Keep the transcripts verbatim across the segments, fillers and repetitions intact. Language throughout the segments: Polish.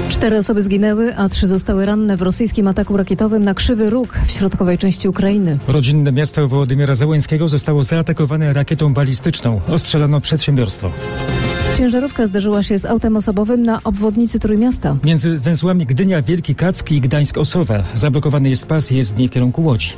Cztery osoby zginęły, a trzy zostały ranne w rosyjskim ataku rakietowym na Krzywy Róg w środkowej części Ukrainy. Rodzinne miasto Wołodymyra Zełenskiego zostało zaatakowane rakietą balistyczną. Ostrzelono przedsiębiorstwo. Ciężarówka zderzyła się z autem osobowym na obwodnicy Trójmiasta. Między węzłami Gdynia, Wielki Kacki i Gdańsk-Osowa zablokowany jest pas jezdni w kierunku Łodzi.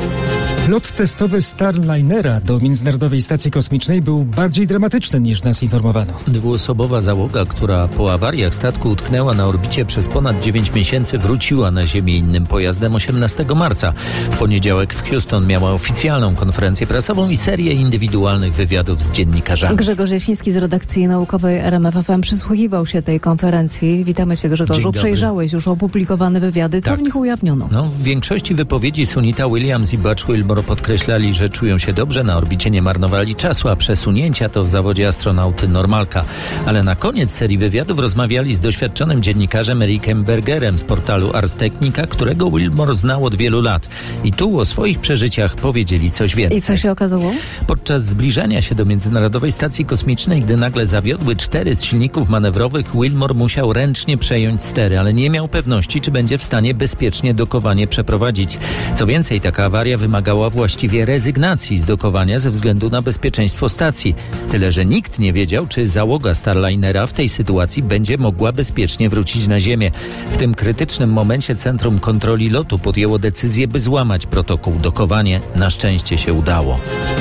Lot testowy Starlinera do Międzynarodowej Stacji Kosmicznej był bardziej dramatyczny niż nas informowano. Dwuosobowa załoga, która po awariach statku utknęła na orbicie przez ponad dziewięć miesięcy, wróciła na Ziemię innym pojazdem osiemnastego marca. W poniedziałek w Houston miała oficjalną konferencję prasową i serię indywidualnych wywiadów z dziennikarzami. Grzegorz Jasiński z redakcji naukowej R M F F M przysłuchiwał się tej konferencji. Witamy Cię, Grzegorzu. Przejrzałeś już opublikowane wywiady. Co tak. w nich ujawniono? No, w większości wypowiedzi Sunita Williams i Butch Wilmore podkreślali, że czują się dobrze, na orbicie nie marnowali czasu, a przesunięcia to w zawodzie astronauty normalka. Ale na koniec serii wywiadów rozmawiali z doświadczonym dziennikarzem Ericem Bergerem z portalu Ars Technica, którego Wilmore znał od wielu lat. I tu o swoich przeżyciach powiedzieli coś więcej. I co się okazało? Podczas zbliżania się do Międzynarodowej Stacji Kosmicznej, gdy nagle zawiodły cztery z silników manewrowych, Wilmore musiał ręcznie przejąć stery, ale nie miał pewności, czy będzie w stanie bezpiecznie dokowanie przeprowadzić. Co więcej, taka awaria wymagała właściwie rezygnacji z dokowania ze względu na bezpieczeństwo stacji. Tyle, że nikt nie wiedział, czy załoga Starlinera w tej sytuacji będzie mogła bezpiecznie wrócić na Ziemię. W tym krytycznym momencie Centrum Kontroli Lotu podjęło decyzję, by złamać protokół. Dokowanie na szczęście się udało.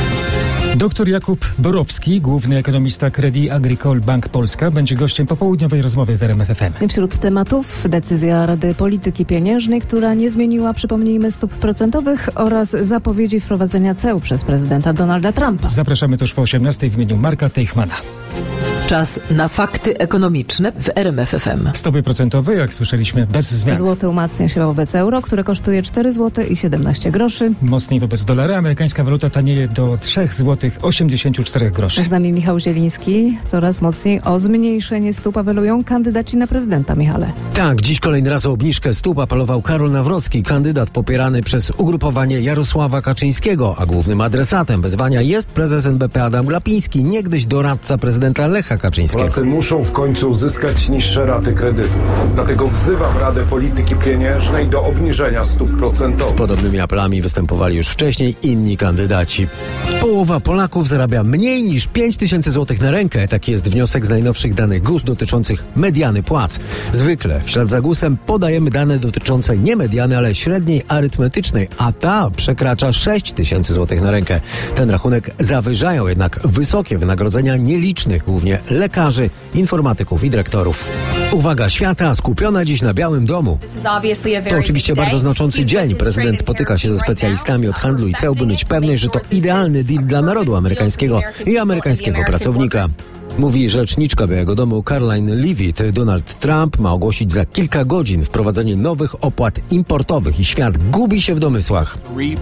Doktor Jakub Borowski, główny ekonomista Crédit Agricole Bank Polska, będzie gościem popołudniowej rozmowy w R M F F M. Wśród tematów decyzja Rady Polityki Pieniężnej, która nie zmieniła, przypomnijmy, stóp procentowych oraz zapowiedzi wprowadzenia ceł przez prezydenta Donalda Trumpa. Zapraszamy tuż po osiemnastej w imieniu Marka Teichmana. Czas na fakty ekonomiczne w R M F F M. Stopy procentowe, jak słyszeliśmy, bez zmian. Złoty umacnia się wobec euro, które kosztuje cztery złote i siedemnaście groszy. Mocniej wobec dolara. Amerykańska waluta tanieje do trzy złote osiemdziesiąt cztery groszy. Z nami Michał Zieliński. Coraz mocniej o zmniejszenie stóp apelują kandydaci na prezydenta. Michale. Tak, dziś kolejny raz o obniżkę stóp apelował Karol Nawrocki, kandydat popierany przez ugrupowanie Jarosława Kaczyńskiego, a głównym adresatem wezwania jest prezes N B P Adam Glapiński, niegdyś doradca prezydenta Lecha Kaczyńskiego. Polacy muszą w końcu uzyskać niższe raty kredytu. Dlatego wzywam Radę Polityki Pieniężnej do obniżenia stóp procentowych. Z podobnymi apelami występowali już wcześniej inni kandydaci. Połowa Polaków zarabia mniej niż pięć tysięcy złotych na rękę. Taki jest wniosek z najnowszych danych G U S dotyczących mediany płac. Zwykle w ślad za G U S-em podajemy dane dotyczące nie mediany, ale średniej arytmetycznej, a ta przekracza sześć tysięcy złotych na rękę. Ten rachunek zawyżają jednak wysokie wynagrodzenia nielicznych, głównie lekarzy, informatyków i dyrektorów. Uwaga świata skupiona dziś na Białym Domu. To oczywiście bardzo znaczący dzień. Prezydent spotyka się ze specjalistami od handlu i ceł, by mieć pewność, że to idealny deal dla narodu amerykańskiego i amerykańskiego pracownika. Mówi rzeczniczka Białego Domu Caroline Leavitt. Donald Trump ma ogłosić za kilka godzin wprowadzenie nowych opłat importowych i świat gubi się w domysłach.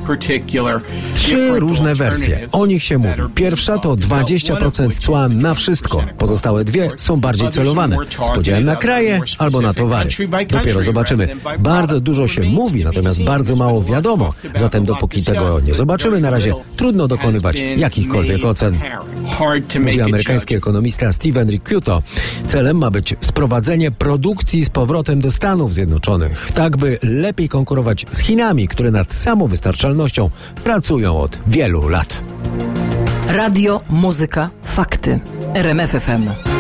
Trzy różne wersje. O nich się mówi. Pierwsza to dwadzieścia procent cła na wszystko. Pozostałe dwie są bardziej celowane. Z podziałem na kraje albo na towary. Dopiero zobaczymy. Bardzo dużo się mówi, natomiast bardzo mało wiadomo. Zatem dopóki tego nie zobaczymy, na razie trudno dokonywać jakichkolwiek ocen. Mówi amerykański ekonomista Steven Ricciuto. Celem ma być sprowadzenie produkcji z powrotem do Stanów Zjednoczonych, tak by lepiej konkurować z Chinami, które nad samowystarczalnością pracują od wielu lat. Radio, muzyka, fakty. R M F F M.